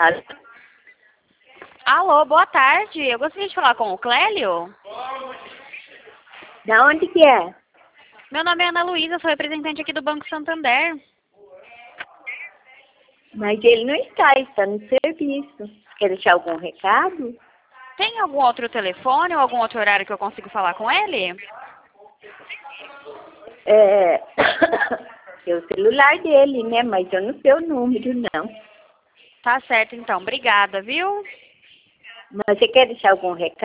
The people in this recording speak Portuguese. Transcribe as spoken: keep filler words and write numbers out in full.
Alô? Alô, boa tarde. Eu gostaria de falar com o Clélio. Da onde que é? Meu nome é Ana Luísa, sou representante aqui do Banco Santander. Mas ele não está, está no serviço. Quer deixar algum recado? Tem algum outro telefone ou algum outro horário que eu consigo falar com ele? É... é o celular dele, né? Mas eu não sei o número, não. Tá certo, então. Obrigada, viu? Mas você quer deixar algum recado?